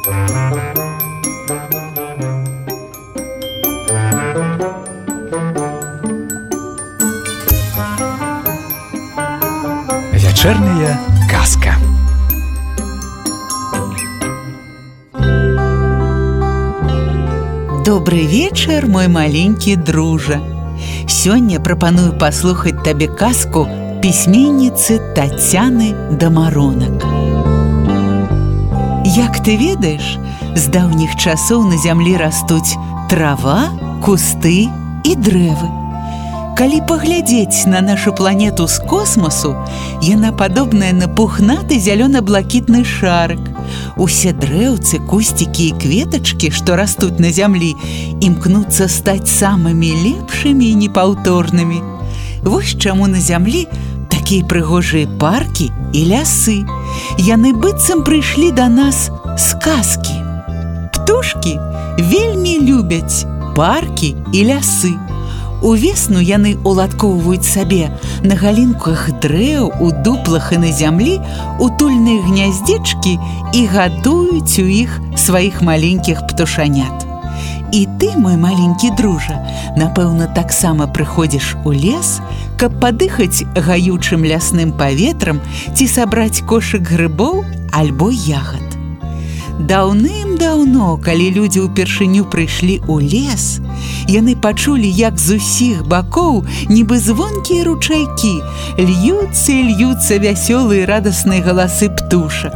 Вечерняя казка. Добрый вечер, мой маленький дружа. Сёння прапаную паслухаць табе казку пісьменніцы Тацяны Дамаронак. Як ты ведаеш, з даўніх часоў на зямлі растуць трава, кусты і дрэвы. Калі паглядзець на нашу планету з космасу, яна падобная на пухнаты зялёна-блакітны шарык. Усе дрэўцы, кусцікі і кветачкі, што растуць на зямлі, імкнуцца стаць самымі лепшымі і непаўторнымі. Вось чаму на зямлі такія прыгожыя паркі і лясы. Яны быццам прыйшлі да нас з казкі. Птушкі вельмі любяць паркі і лясы. Увесну яны уладкоўваюць сабе на галінках дрэў, у дуплах і на зямлі утульныя гняздзечкі і гадуюць у іх сваіх маленькіх птушанят. І ты, мой маленькі дружа, напэўна, таксама прыходзіш у лес, каб падыхаць гаючым лясным паветрам ці сабраць кошык грыбоў альбо ягад. Даўным-даўно, калі людзі ўпершыню прыйшлі ў лес, яны пачулі, як з усіх бакоў, нібы звонкія ручайкі, льюцца і льюцца вясёлыя радасныя галасы птушак.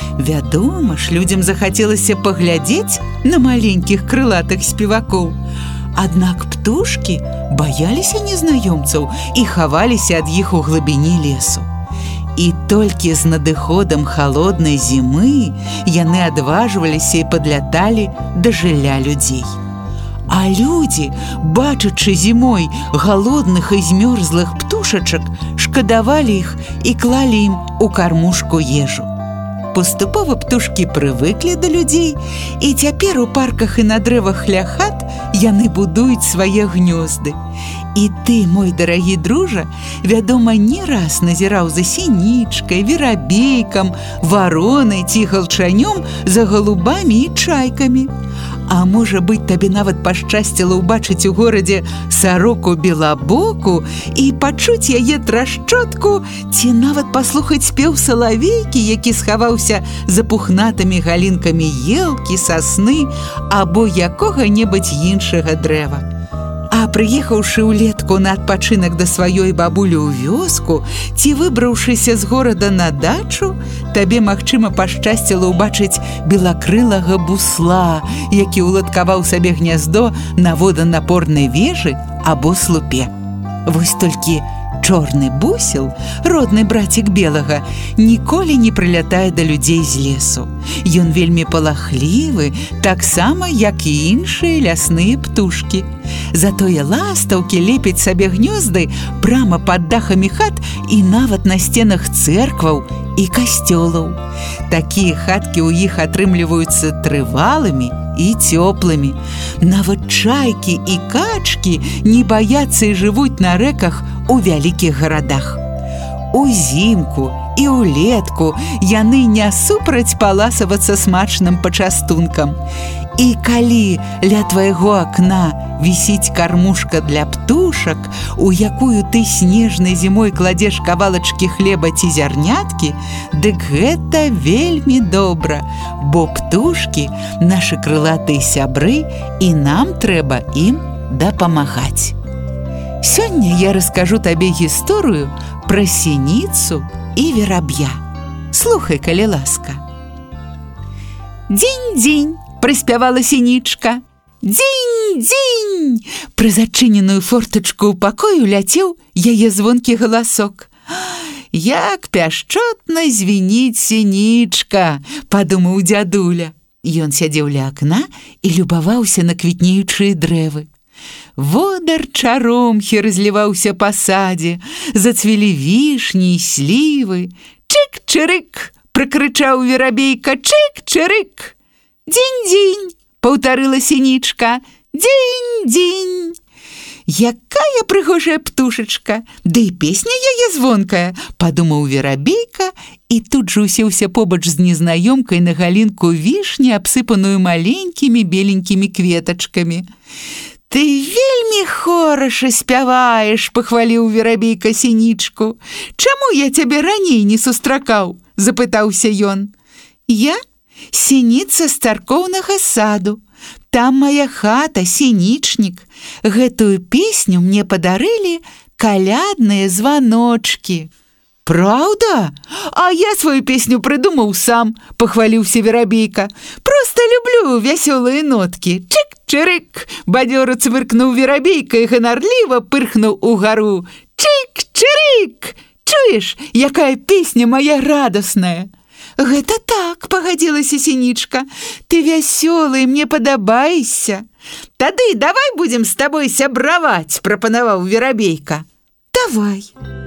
Вядома ж, людзям захацелася паглядзець на маленькіх крылатых спевакоў. Аднак птушкі баяліся незнаёмцаў і хаваліся ад іх у глыбіні лесу. І толькі з надыходам халоднай зімы яны адважваліся і падляталі да жылля людзей. А людзі, бачачы зімой галодных і змёрзлых птушачак, шкадавалі іх і клалі ім у кармушку ежу. Паступова птушкі прывыклі да людзей, і цяпер у парках і на дрэвах ля хат яны будуюць свае гнёзды. І ты, мой дарагі дружа, вядома, не раз назіраў за сінічкай, верабейкам, варонай ці галчанём, за галубамі і чайкамі. А можа быць, табе нават пашчасціла ўбачыць у горадзе сароку белабоку і пачуць яе трашчотку, ці нават паслухаць спеў салавейкі, які схаваўся за пухнатымі галінкамі елкі, сасны або якога-небудзь іншага дрэва. А прыехаўшы ўлетку на адпачынак да сваёй бабулі ў вёску ці выбраўшыся з горада на дачу, табе, магчыма, пашчасціла ўбачыць белакрылага бусла, які ўладкаваў сабе гняздо на воданапорнай вежы або слупе. Вось толькі чорны бусел, родны брацік белага, ніколі не прылятае да людзей з лесу. Ён вельмі палахлівы, таксама, як і іншыя лясныя птушкі. Затое ластаўкі лепяць сабе гнёзды прама пад дахамі хат і нават на сценах цэркваў і касцёлаў. Такія хаткі ў іх атрымліваюцца трывалымі і цёплымі. Нават чайкі і качкі не баяцца і жывуць на рэках у вялікіх гарадах. Узімку і ўлетку яны не супраць паласавацца смачным пачастункам. І калі ля твайго акна вісіць кармушка для птушак, у якую ты снежнай зімой кладзеш кавалачкі хлеба ці зярняткі, дык гэта вельмі добра, бо птушкі – нашы крылатыя сябры, і нам трэба ім дапамагаць. Сёння я раскажу табе гісторыю пра сініцу і вераб'я. Слухай, калі ласка. Дзень-дзень, прыспявала сінічка. Дзень-дзень! Пры зачыненую фортачку ў пакою ляцеў яе звонкі галасок. Як пяшчотна звініць сінічка, падумаў дзядуля. Ён сядзеў ля акна і любаваўся на квітнеючыя дрэвы. Водар чаромхі разліваўся па садзе, зацвілі вішні і слівы. Чык-чырык! Прыкрычаў верабейка, чык-чырык! Дзень-дзень! Паўтарыла сінічка. Дзень-дзень! Якая прыгожая птушачка, ды і песня яе звонкая, падумаў верабейка і тут жа усеўся побач з незнаёмкай на галінку вішні, абсыпаную маленькімі беленькімі кветачкамі. «Ты вельмі хораша спяваеш», – пахваліў верабейка сінічку. «Чаму я цябе раней не сустракаў?» – запытаўся ён. «Я сініца з царкоўнага саду. Там моя хата, сінічнік. Гэтую песню мне падарылі калядныя званочкі». «Правда? А я сваю песню прыдумаў сам», – пахваліўся верабейка. «Просто люблю вясёлыя ноткі. Чык-чырык!» Бадзёра цвыркнуў верабейка і ганарліва пырхнуў угару. «Чык-чырык! Чуеш, якая песня моя радасная!» «Гэта так», – пагадзілася сінічка. «Ты вясёлы, мне падабаешся». «Тады давай будзем з табой сябраваць», – прапанаваў верабейка. «Давай».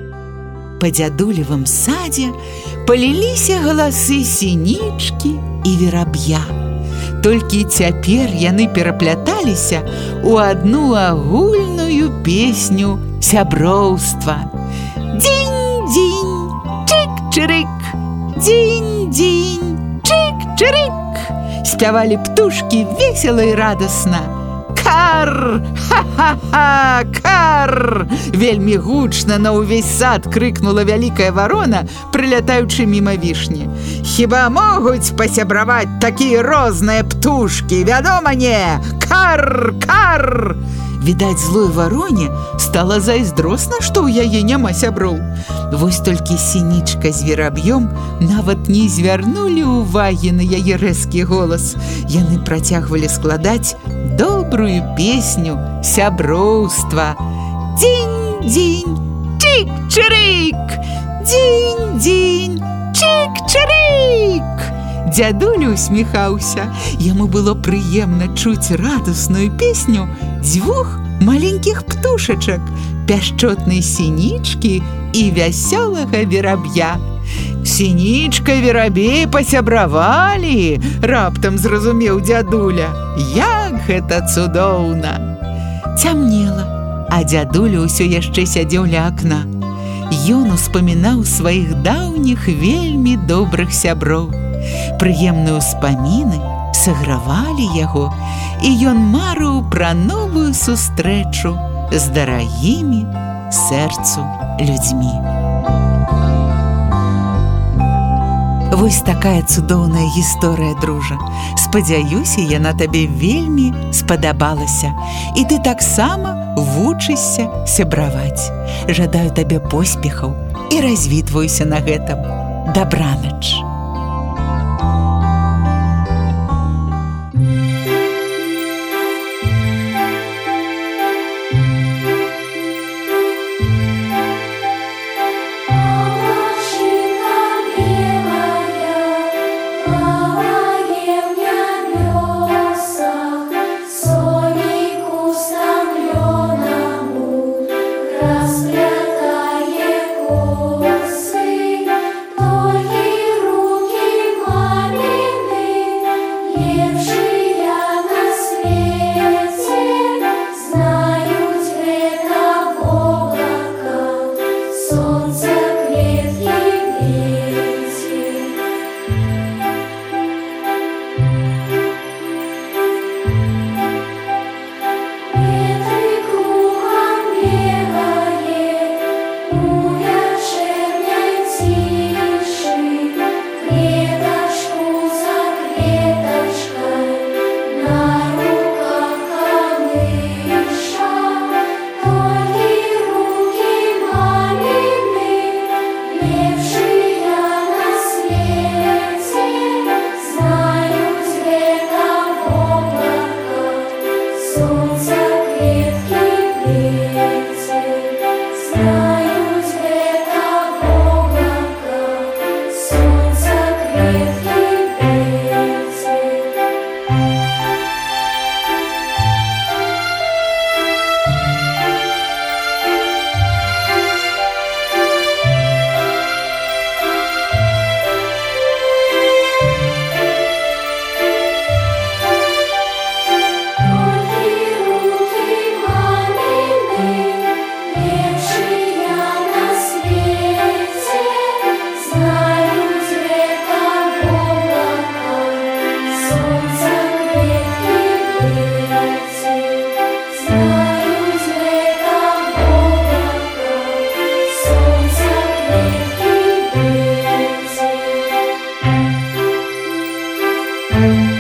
Па дзядулевым садзе паліліся галасы сінічкі і вераб'я. Толькі цяпер яны перапляталіся ў адну агульную песню сяброўства. «Дзінь-дзінь, чык-чырык, дзінь-дзінь, чык-чырык!» Спявалі птушкі весела і радасна. «Кар! Ха-ха-ха! Кар!» Вельмі гучна на ўвесь сад крыкнула вялікая варона, прылятаючы міма вішні. «Хіба могуць пасябраваць такія розныя птушкі? Вядома, не! Кар! Кар!» Відаць, злой вароне стала зайздросна, што ў яе няма сяброў. Вось толькі сінічка з вераб'ём нават не звярнулі ўвагі на яе рэзкі голас. Яны працягвалі складаць добрую песню сяброўства. «Дзінь-дзінь, чык-чырык! Дзінь-дзінь, чык-чырык!» Дзядуля усміхаўся. Яму было прыемна чуць радасную песню дзвюх маленькіх птушачак, пяшчотнай сінічкі і вясёлага вераб'я. «Сінічка, верабей пасябравалі!» – раптам зразумеў дзядуля. «Як гэта цудоўна!» Цямнела, а дзядуля ўсё яшчэ сядзеў ля акна. Ён успамінаў сваіх даўніх вельмі добрых сяброў. Прыемныя ўспаміны сагравалі яго, і ён марыў пра новую сустрэчу з дарагімі сэрцу людзьмі. Вось такая цудоўная гісторыя, дружа. Спадзяюся, яна табе вельмі спадабалася. І ты таксама вучышся сябраваць. Жадаю табе поспехаў і развітваюся на гэтым. Дабранач! Клеточку за клеточкой. Thank you.